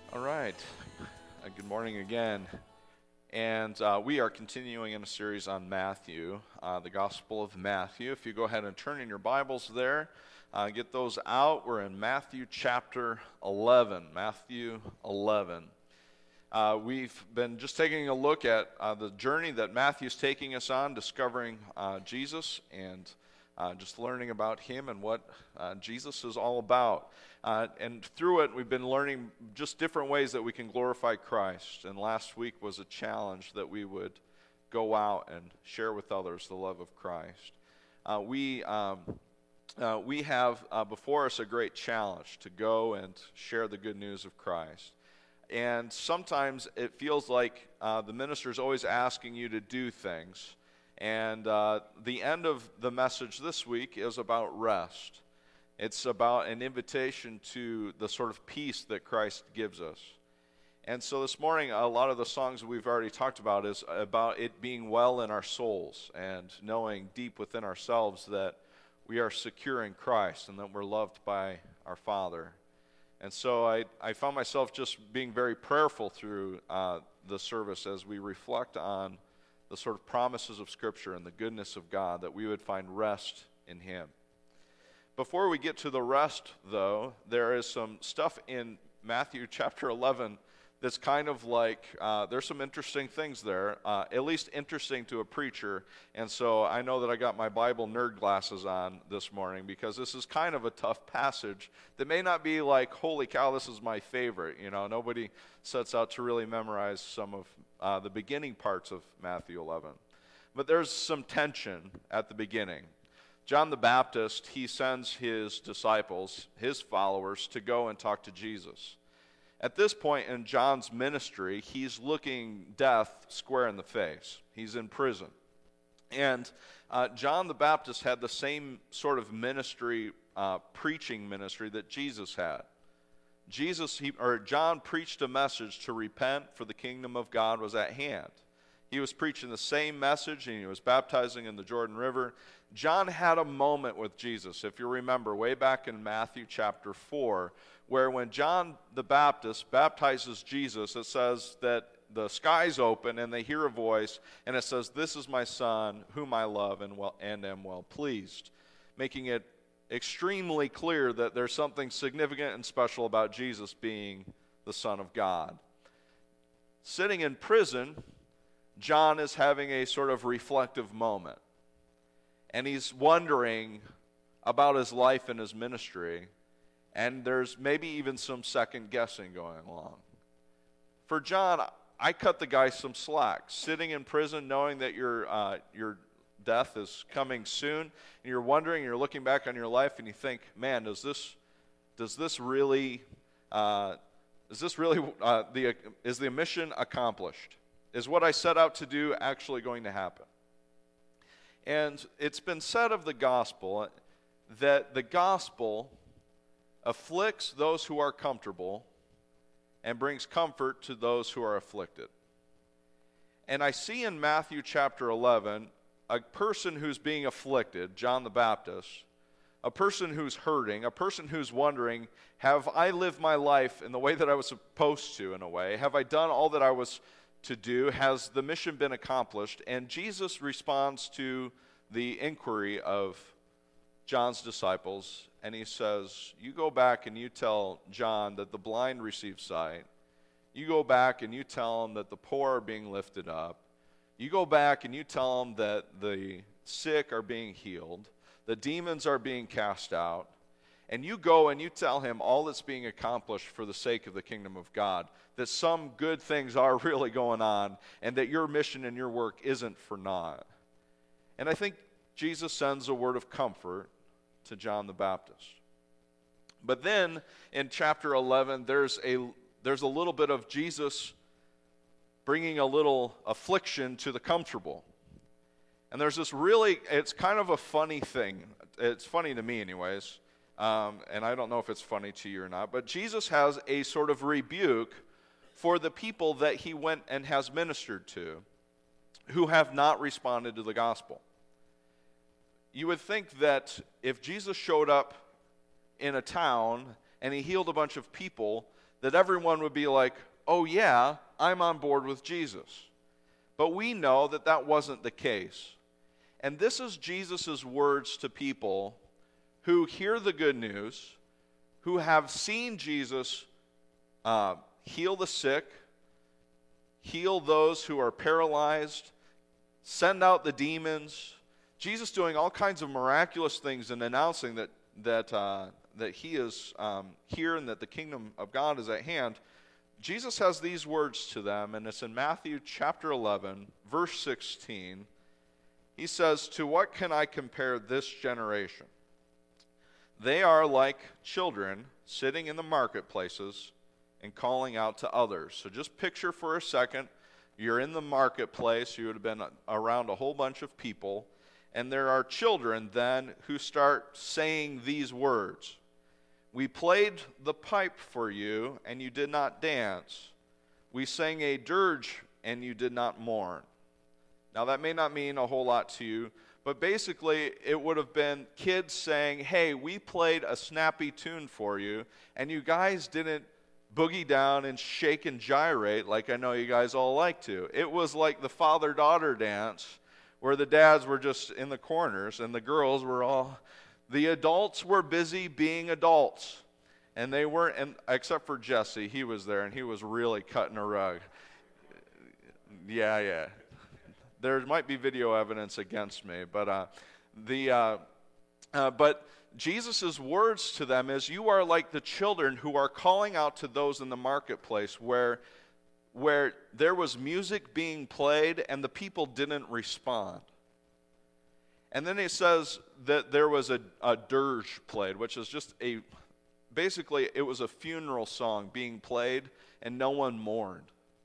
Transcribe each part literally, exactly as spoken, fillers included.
All right. Uh, good morning again. And uh, we are continuing in a series on Matthew, uh, the Gospel of Matthew. If you go ahead and turn in your Bibles there, uh, get those out. We're in Matthew chapter eleven. Matthew eleven. Uh, we've been just taking a look at uh, the journey that Matthew's taking us on, discovering uh, Jesus and uh, just learning about him and what uh, Jesus is all about. Uh, and through it, we've been learning just different ways that we can glorify Christ. And last week was a challenge that we would go out and share with others the love of Christ. Uh, we um, uh, we have uh, before us a great challenge to go and share the good news of Christ. And sometimes it feels like uh, the minister is always asking you to do things. And uh, the end of the message this week is about rest. It's about an invitation to the sort of peace that Christ gives us. And so this morning, a lot of the songs we've already talked about is about it being well in our souls and knowing deep within ourselves that we are secure in Christ and that we're loved by our Father. And so I, I found myself just being very prayerful through uh, the service as we reflect on the sort of promises of Scripture and the goodness of God, that we would find rest in Him. Before we get to the rest, though, there is some stuff in Matthew chapter eleven that's kind of like, uh, there's some interesting things there, uh, at least interesting to a preacher. And so I know that I got my Bible nerd glasses on this morning because this is kind of a tough passage that may not be like, holy cow, this is my favorite. You know, nobody sets out to really memorize some of uh, the beginning parts of Matthew eleven. But there's some tension at the beginning. John the Baptist, he sends his disciples, his followers, to go and talk to Jesus. At this point in John's ministry, he's looking death square in the face. He's in prison. And uh, John the Baptist had the same sort of ministry, uh, preaching ministry that Jesus had. Jesus, he, or John preached a message to repent, for the kingdom of God was at hand. He was preaching the same message, and he was baptizing in the Jordan River. John had a moment with Jesus, if you remember, way back in Matthew chapter four, where when John the Baptist baptizes Jesus, it says that the skies open and they hear a voice, and it says, "This is my son, whom I love and, well, and am well pleased," making it extremely clear that there's something significant and special about Jesus being the Son of God. Sitting in prison, John is having a sort of reflective moment. And he's wondering about his life and his ministry. And there's maybe even some second guessing going along. For John, I cut the guy some slack. Sitting in prison knowing that your, uh, your death is coming soon. And you're wondering, you're looking back on your life and you think, man, does this, does this really, uh, is this really, uh, the, is the mission accomplished? Is what I set out to do actually going to happen? And it's been said of the gospel that the gospel afflicts those who are comfortable and brings comfort to those who are afflicted. And I see in Matthew chapter eleven a person who's being afflicted, John the Baptist, a person who's hurting, a person who's wondering, have I lived my life in the way that I was supposed to, in a way? Have I done all that I was to do? Has the mission been accomplished? And Jesus responds to the inquiry of John's disciples, and he says, you go back and you tell John that the blind receive sight. You go back and you tell him that the poor are being lifted up. You go back and you tell him that the sick are being healed, the demons are being cast out. And you go and you tell him all that's being accomplished for the sake of the kingdom of God, that some good things are really going on, and that your mission and your work isn't for naught. And I think Jesus sends a word of comfort to John the Baptist. But then in chapter eleven, there's a, there's a little bit of Jesus bringing a little affliction to the comfortable. And there's this really, it's kind of a funny thing. It's funny to me anyways. Um, and I don't know if it's funny to you or not, but Jesus has a sort of rebuke for the people that he went and has ministered to who have not responded to the gospel. You would think that if Jesus showed up in a town and he healed a bunch of people, that everyone would be like, oh yeah, I'm on board with Jesus. But we know that that wasn't the case. And this is Jesus' words to people who hear the good news, who have seen Jesus uh, heal the sick, heal those who are paralyzed, send out the demons. Jesus doing all kinds of miraculous things and announcing that that uh, that he is um, here and that the kingdom of God is at hand. Jesus has these words to them, and it's in Matthew chapter eleven, verse sixteen. He says, "To what can I compare this generation? They are like children sitting in the marketplaces and calling out to others." So just picture for a second, you're in the marketplace, you would have been around a whole bunch of people, and there are children then who start saying these words. "We played the pipe for you, and you did not dance. We sang a dirge, and you did not mourn." Now that may not mean a whole lot to you, but basically it would have been kids saying, hey, we played a snappy tune for you, and you guys didn't boogie down and shake and gyrate like I know you guys all like to. It was like the father-daughter dance where the dads were just in the corners and the girls were all, the adults were busy being adults. And they weren't, and except for Jesse, he was there and he was really cutting a rug. Yeah, yeah. There might be video evidence against me, but uh, the uh, uh, but Jesus' words to them is, you are like the children who are calling out to those in the marketplace where where there was music being played and the people didn't respond. And then he says that there was a, a dirge played, which is just a, basically it was a funeral song being played and no one mourned.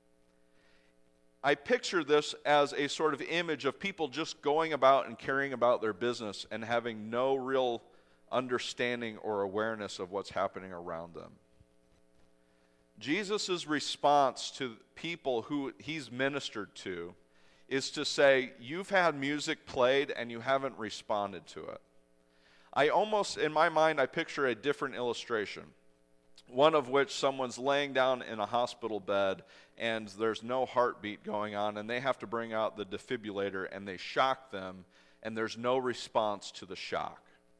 I picture this as a sort of image of people just going about and caring about their business and having no real understanding or awareness of what's happening around them. Jesus' response to people who he's ministered to is to say, you've had music played and you haven't responded to it. I almost, in my mind, I picture a different illustration. One of which someone's laying down in a hospital bed and there's no heartbeat going on and they have to bring out the defibrillator and they shock them and there's no response to the shock.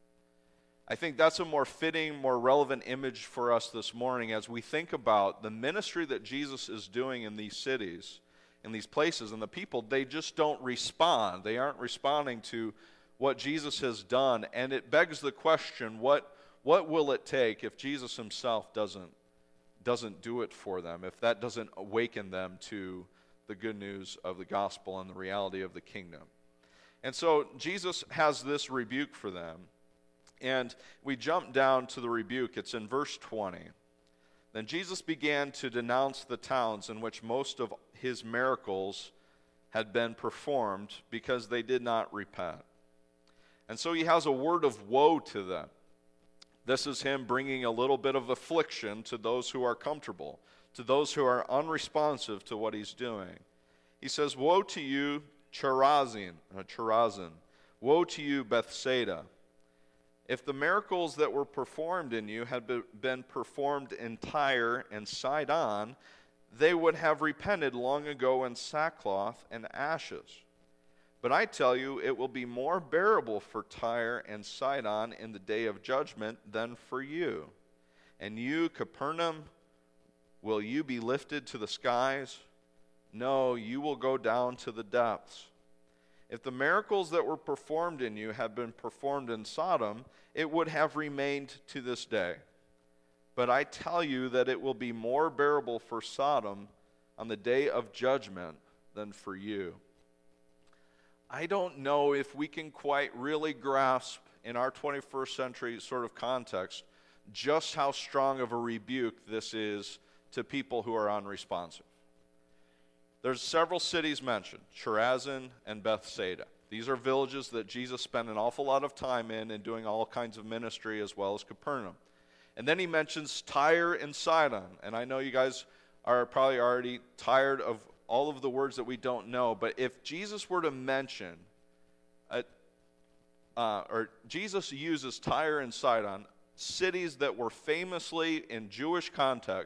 I think that's a more fitting, more relevant image for us this morning as we think about the ministry that Jesus is doing in these cities, in these places, and the people, they just don't respond. They aren't responding to what Jesus has done, and it begs the question, what What will it take if Jesus himself doesn't, doesn't do it for them, if that doesn't awaken them to the good news of the gospel and the reality of the kingdom? And so Jesus has this rebuke for them, and we jump down to the rebuke. It's in verse twenty. Then Jesus began to denounce the towns in which most of his miracles had been performed because they did not repent. And so he has a word of woe to them. This is him bringing a little bit of affliction to those who are comfortable, to those who are unresponsive to what he's doing. He says, "Woe to you, Chorazin, uh, Chorazin! Woe to you, Bethsaida! If the miracles that were performed in you had be- been performed in Tyre and Sidon, they would have repented long ago in sackcloth and ashes. But I tell you, it will be more bearable for Tyre and Sidon in the day of judgment than for you. And you, Capernaum, will you be lifted to the skies? No, you will go down to the depths. If the miracles that were performed in you had been performed in Sodom, it would have remained to this day. But I tell you that it will be more bearable for Sodom on the day of judgment than for you." I don't know if we can quite really grasp in our twenty-first century sort of context just how strong of a rebuke this is to people who are unresponsive. There's several cities mentioned, Chorazin and Bethsaida. These are villages that Jesus spent an awful lot of time in and doing all kinds of ministry, as well as Capernaum. And then he mentions Tyre and Sidon. And I know you guys are probably already tired of all of the words that we don't know, but if Jesus were to mention, a, uh, or Jesus uses Tyre and Sidon, cities that were famously, in Jewish context,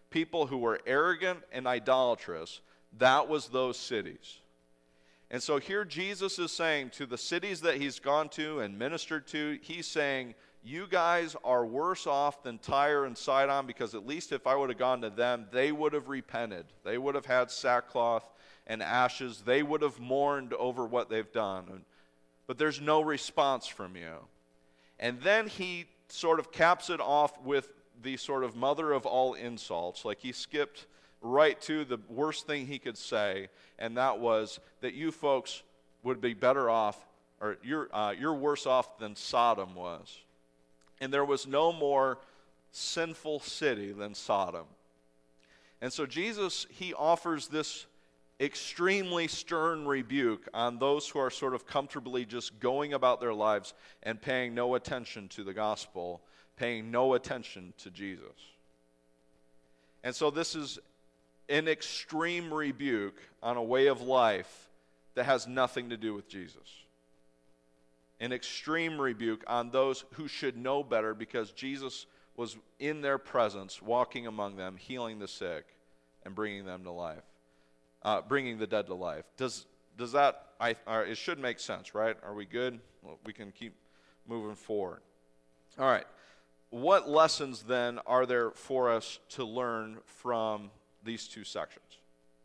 people who were arrogant and idolatrous, that was those cities. And so here Jesus is saying to the cities that he's gone to and ministered to, he's saying, you guys are worse off than Tyre and Sidon, because at least if I would have gone to them, they would have repented. They would have had sackcloth and ashes. They would have mourned over what they've done. But there's no response from you. And then he sort of caps it off with the sort of mother of all insults. Like he skipped right to the worst thing he could say, and that was that you folks would be better off, or you're, uh, you're worse off than Sodom was. And there was no more sinful city than Sodom. And so Jesus, he offers this extremely stern rebuke on those who are sort of comfortably just going about their lives and paying no attention to the gospel, paying no attention to Jesus. And so this is an extreme rebuke on a way of life that has nothing to do with Jesus. An extreme rebuke on those who should know better, because Jesus was in their presence, walking among them, healing the sick, and bringing them to life, uh, bringing the dead to life. Does does that? I uh, it should make sense, right? Are we good? Well, we can keep moving forward. All right. What lessons then are there for us to learn from these two sections?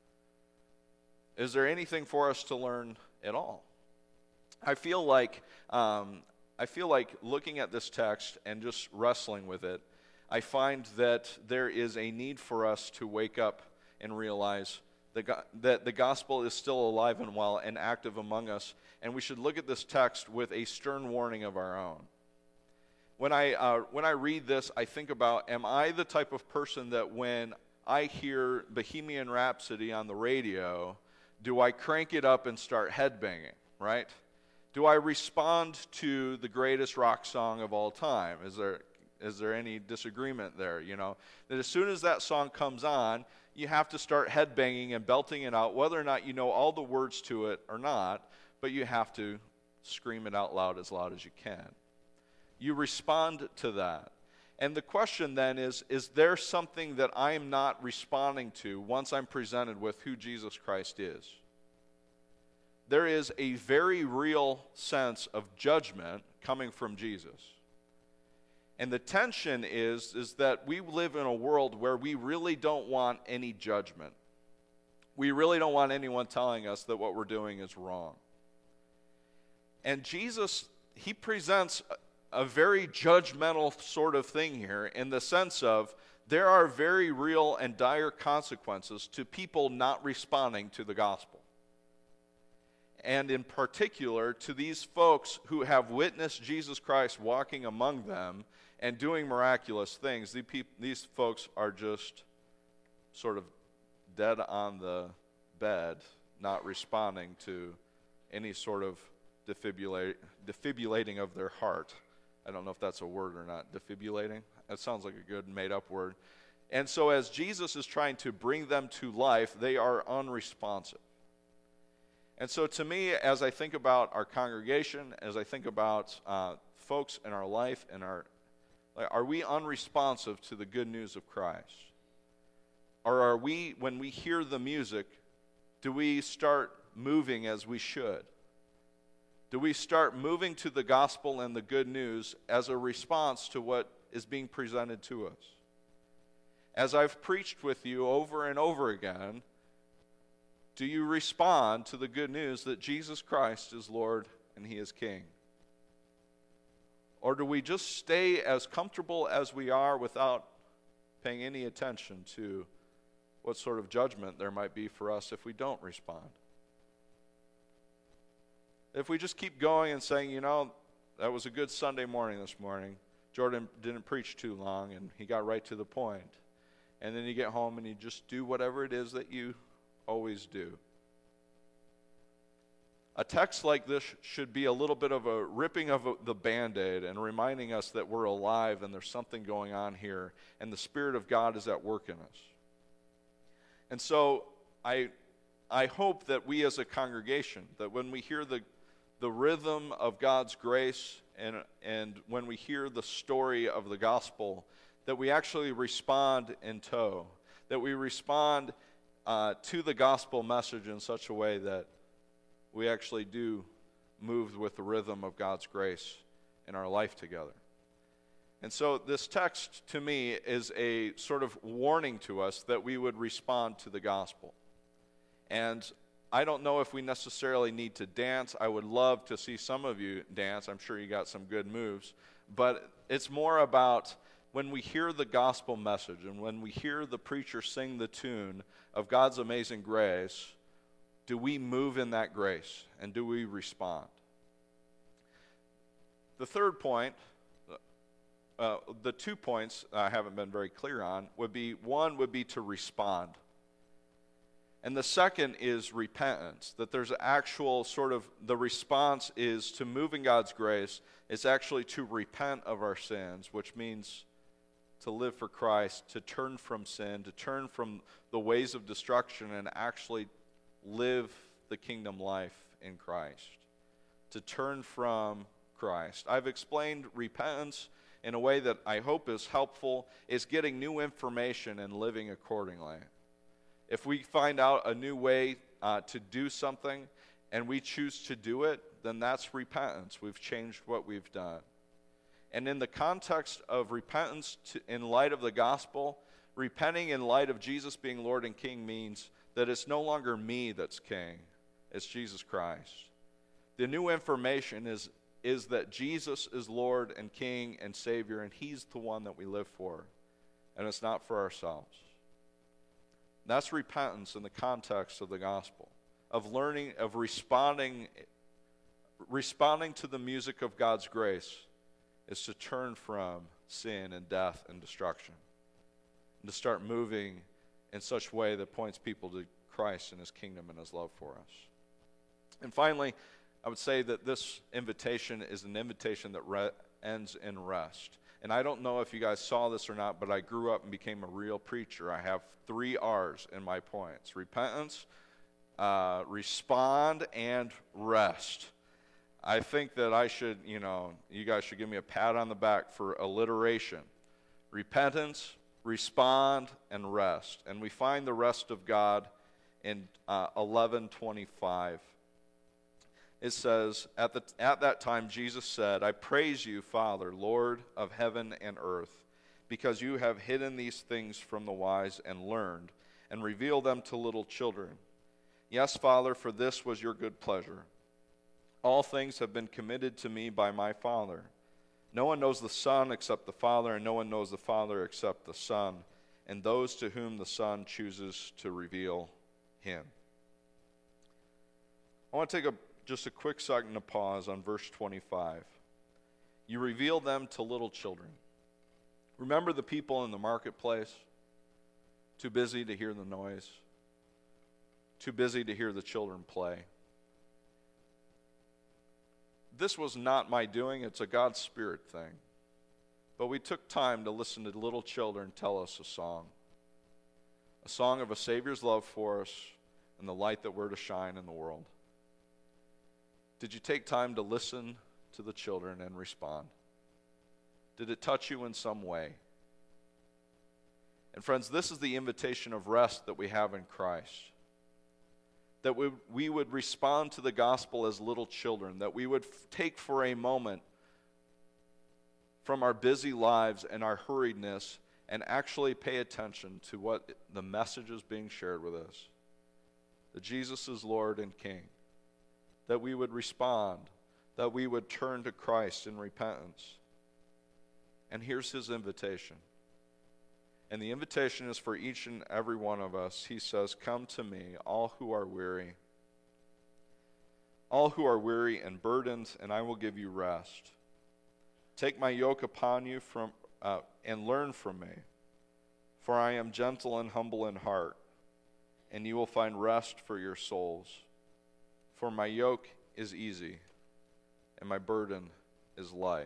Is there anything for us to learn at all? I feel like um, I feel like looking at this text and just wrestling with it, I find that there is a need for us to wake up and realize that, go- that the gospel is still alive and well and active among us, and we should look at this text with a stern warning of our own. When I uh, when I read this, I think about, am I the type of person that when I hear Bohemian Rhapsody on the radio, do I crank it up and start headbanging, right? Do I respond to the greatest rock song of all time? Is there is there any disagreement there? You know, that as soon as that song comes on, you have to start headbanging and belting it out, whether or not you know all the words to it or not, but you have to scream it out loud as loud as you can. You respond to that. And the question then is, is there something that I am not responding to once I'm presented with who Jesus Christ is? There is a very real sense of judgment coming from Jesus. And the tension is, is that we live in a world where we really don't want any judgment. We really don't want anyone telling us that what we're doing is wrong. And Jesus, he presents a, a very judgmental sort of thing here, in the sense of there are very real and dire consequences to people not responding to the gospel. And in particular, to these folks who have witnessed Jesus Christ walking among them and doing miraculous things. These, peop- these folks are just sort of dead on the bed, not responding to any sort of defibrillate, defibrillating of their heart. I don't know if that's a word or not, defibrillating. That sounds like a good made-up word. And so as Jesus is trying to bring them to life, they are unresponsive. And so to me, as I think about our congregation, as I think about uh, folks in our life, and our, like, are we unresponsive to the good news of Christ? Or are we, when we hear the music, do we start moving as we should? Do we start moving to the gospel and the good news as a response to what is being presented to us? As I've preached with you over and over again, do you respond to the good news that Jesus Christ is Lord and He is King? Or do we just stay as comfortable as we are without paying any attention to what sort of judgment there might be for us if we don't respond? If we just keep going and saying, you know, that was a good Sunday morning this morning. Jordan didn't preach too long and he got right to the point. And then you get home and you just do whatever it is that you always do. A text like this should be a little bit of a ripping of a, the Band-Aid and reminding us that we're alive and there's something going on here and the Spirit of God is at work in us. And so I I hope that we as a congregation, that when we hear the the rhythm of God's grace and and when we hear the story of the gospel, that we actually respond in tow. that we respond uh, to the gospel message in such a way that we actually do move with the rhythm of God's grace in our life together. And so this text to me is a sort of warning to us that we would respond to the gospel. And I don't know if we necessarily need to dance. I would love to see some of you dance. I'm sure you got some good moves. But it's more about when we hear the gospel message and when we hear the preacher sing the tune of God's amazing grace, do we move in that grace and do we respond? The third point, uh, the two points I haven't been very clear on, would be, one would be to respond. And the second is repentance, that there's actual sort of, the response is to move in God's grace. It's actually to repent of our sins, which means to live for Christ, to turn from sin, to turn from the ways of destruction and actually live the kingdom life in Christ, to turn from Christ. I've explained repentance in a way that I hope is helpful, is getting new information and living accordingly. If we find out a new way uh, to do something and we choose to do it, then that's repentance. We've changed what we've done. And in the context of repentance to, in light of the gospel, repenting in light of Jesus being Lord and King means that it's no longer me that's king, it's Jesus Christ. The new information is, is that Jesus is Lord and King and Savior, and He's the one that we live for, and it's not for ourselves. That's repentance in the context of the gospel, of learning, of responding, responding to the music of God's grace is to turn from sin and death and destruction, and to start moving in such a way that points people to Christ and His kingdom and His love for us. And finally, I would say that this invitation is an invitation that re- ends in rest. And I don't know if you guys saw this or not, but I grew up and became a real preacher. I have three R's in my points: repentance, uh, respond, and rest. I think that I should, you know, you guys should give me a pat on the back for alliteration. Repentance, respond, and rest. And we find the rest of God in uh, eleven twenty-five. It says, at, the, at that time Jesus said, I praise you, Father, Lord of heaven and earth, because you have hidden these things from the wise and learned, and revealed them to little children. Yes, Father, for this was your good pleasure. All things have been committed to me by my Father. No one knows the Son except the Father, and no one knows the Father except the Son, and those to whom the Son chooses to reveal Him. I want to take a just a quick second to pause on verse twenty-five. You reveal them to little children. Remember the people in the marketplace? Too busy to hear the noise. Too busy to hear the children play. This was not my doing. It's a God's Spirit thing. But we took time to listen to little children tell us a song. A song of a Savior's love for us and the light that we're to shine in the world. Did you take time to listen to the children and respond? Did it touch you in some way? And friends, this is the invitation of rest that we have in Christ. That we, we would respond to the gospel as little children. That we would f- take for a moment from our busy lives and our hurriedness and actually pay attention to what the message is being shared with us. That Jesus is Lord and King. That we would respond, that we would turn to Christ in repentance. And here's His invitation. And the invitation is for each and every one of us. He says, come to me, all who are weary. All who are weary and burdened, and I will give you rest. Take my yoke upon you from uh, and learn from me. For I am gentle and humble in heart, and you will find rest for your souls. For my yoke is easy, and my burden is light.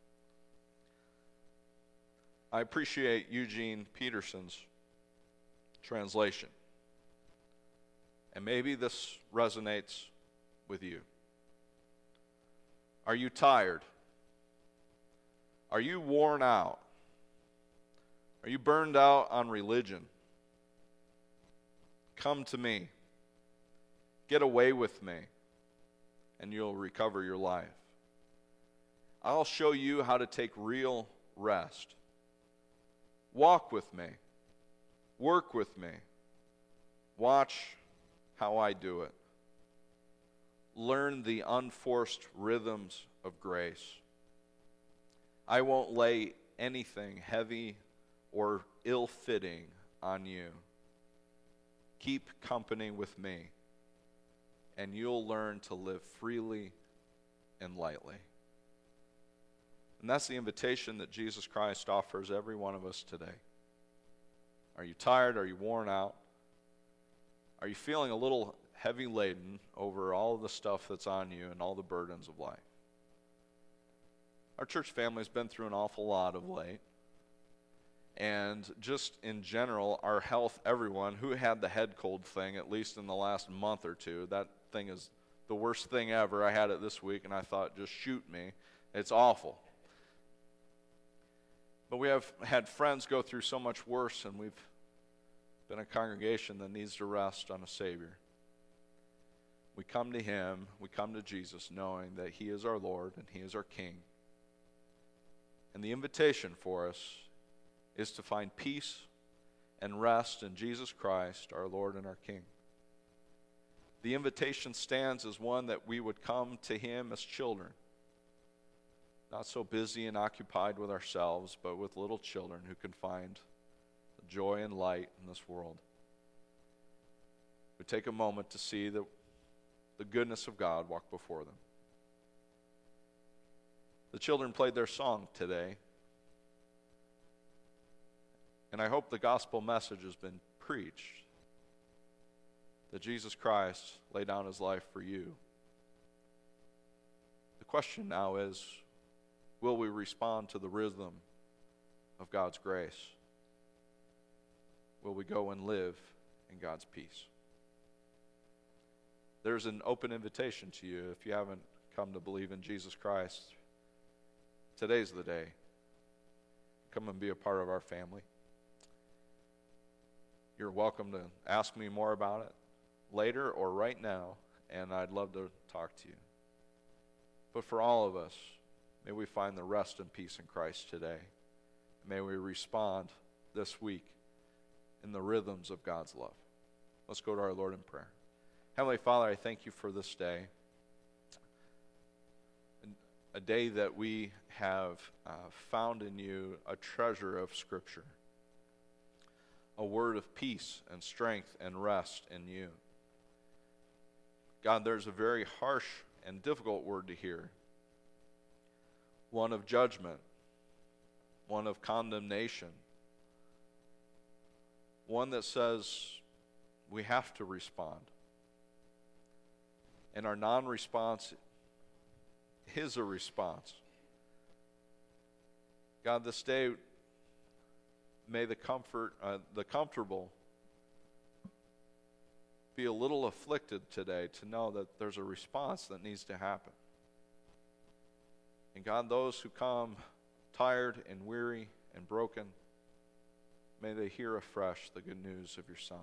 I appreciate Eugene Peterson's translation. And maybe this resonates with you. Are you tired? Are you worn out? Are you burned out on religion? come to me. Get away with me, and you'll recover your life. I'll show you how to take real rest. Walk with me. Work with me. Watch how I do it. Learn the unforced rhythms of grace. I won't lay anything heavy or ill-fitting on you. Keep company with me, and you'll learn to live freely and lightly. And that's the invitation that Jesus Christ offers every one of us today. Are you tired? Are you worn out? Are you feeling a little heavy laden over all of the stuff that's on you and all the burdens of life? Our church family has been through an awful lot of late. And just in general, our health, everyone who had the head cold thing, at least in the last month or two, that thing is the worst thing ever. I had it this week, and I thought, just shoot me. It's awful. But we have had friends go through so much worse, and we've been a congregation that needs to rest on a Savior. We come to Him, we come to Jesus, knowing that He is our Lord and He is our King. And the invitation for us is to find peace and rest in Jesus Christ, our Lord and our King. The invitation stands as one that we would come to Him as children, not so busy and occupied with ourselves, but with little children who can find joy and light in this world. We take a moment to see the, the goodness of God walk before them. The children played their song today, and I hope the gospel message has been preached, that Jesus Christ laid down His life for you. The question now is, will we respond to the rhythm of God's grace? Will we go and live in God's peace? There's an open invitation to you if you haven't come to believe in Jesus Christ. Today's the day. Come and be a part of our family. You're welcome to ask me more about it later or right now, and I'd love to talk to you. But for all of us, may we find the rest and peace in Christ today. May we respond this week in the rhythms of God's love. Let's go to our Lord in prayer. Heavenly Father, I thank you for this day, a day that we have uh, found in you a treasure of Scripture, a word of peace and strength and rest in you. God, there's a very harsh and difficult word to hear, one of judgment, one of condemnation, one that says we have to respond. And our non-response is a response. God, this day, may the comfort, uh, the comfortable be a little afflicted today to know that there's a response that needs to happen. And God, those who come tired and weary and broken, may they hear afresh the good news of your Son.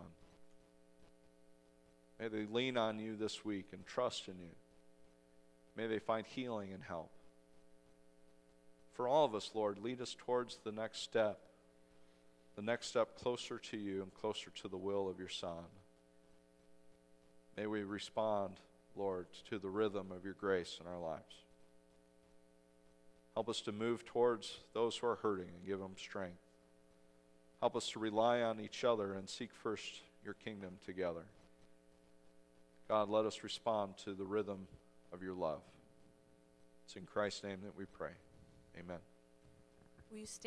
May they lean on you this week and trust in you. May they find healing and help. For all of us, Lord, lead us towards the next step, the next step closer to you and closer to the will of your Son. May we respond, Lord, to the rhythm of your grace in our lives. Help us to move towards those who are hurting and give them strength. Help us to rely on each other and seek first your kingdom together. God, let us respond to the rhythm of your love. It's in Christ's name that we pray. Amen. Will you stand?